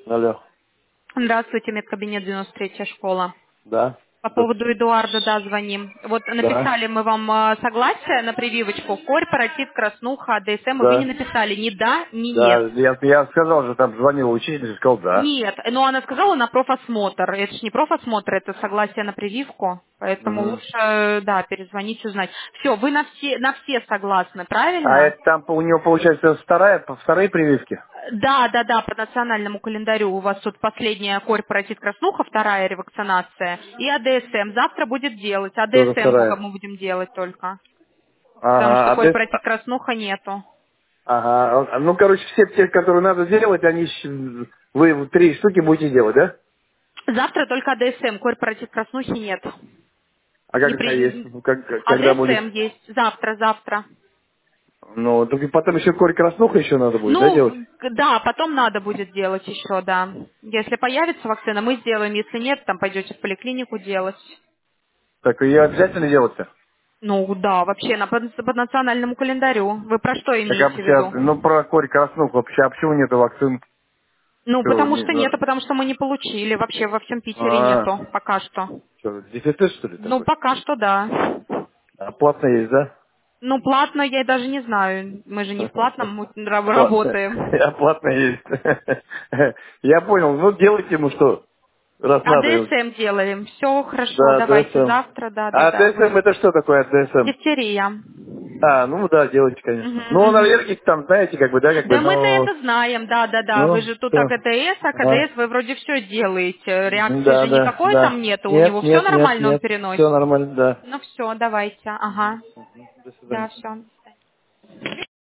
Алло. Здравствуйте, медкабинет 93-я школа. Да. По поводу Эдуарда, да, звоним. Вот Да. написали мы вам согласие на прививочку. Корь, паротит, краснуха, АДСМ, и вы не Да. написали ни да, ни нет. Да. Я сказал же, там звонил учитель и сказал да. Нет, но она сказала на профосмотр. Это же не профосмотр, это согласие на прививку. Поэтому Мгм. лучше, да, перезвонить, узнать. Все, вы на все согласны, А правильно? это там у него получается вторые прививки? Да, да, да, по национальному календарю у вас тут последняя корь, паротит, краснуха, вторая ревакцинация, и АДСМ. Завтра будет делать. Тоже АДСМ вторая. мы будем делать только. Потому что Ага. корь, паротит, краснуха нету. Ага. Ну, короче, все те, которые надо делать, вы 3 штуки будете делать, да? Завтра только АДСМ, корь, паротит, краснухи нет. А Не когда есть? при... Ну, когда будет? АДСМ есть. Завтра. Ну, только потом еще корь краснуха еще надо будет, да, делать? Ну, да, потом надо будет делать еще, да. Если появится вакцина, мы сделаем. Если нет, там пойдете в поликлинику делать. Так ее обязательно делать-то? Ну да, вообще по национальному календарю. Вы про что Так, имеете в виду? ну, про корь краснуху вообще, а почему нету вакцин? Ну, Что, потому что нету, потому что мы не получили. Вообще во всем Питере нету. Пока что. дефицит, что ли, Ну, такой? пока что да. А платно есть, да? Ну, платно я даже не знаю. Мы же не в платном Платно. работаем. А платно есть. Я понял. Ну, делайте ему что, раз А надо. ДСМ делаем. Все хорошо, Да, давайте ДСМ. завтра, А да. ДСМ это что такое ДСМ? Дифтерия. А, ну да, делайте, конечно. Мгм, Ну, он мгм. аллергик там, знаете, Да мы-то но... это знаем, да. Вы Ну, же тут что? АКТС, Ага. АКДС, вы вроде все делаете. Реакции же никакой Да. там нету, у Нет, него все нет, нет, нормально он нет. Все переносит. нормально, да. Ну все, давайте, ага. До свидания. Да, все.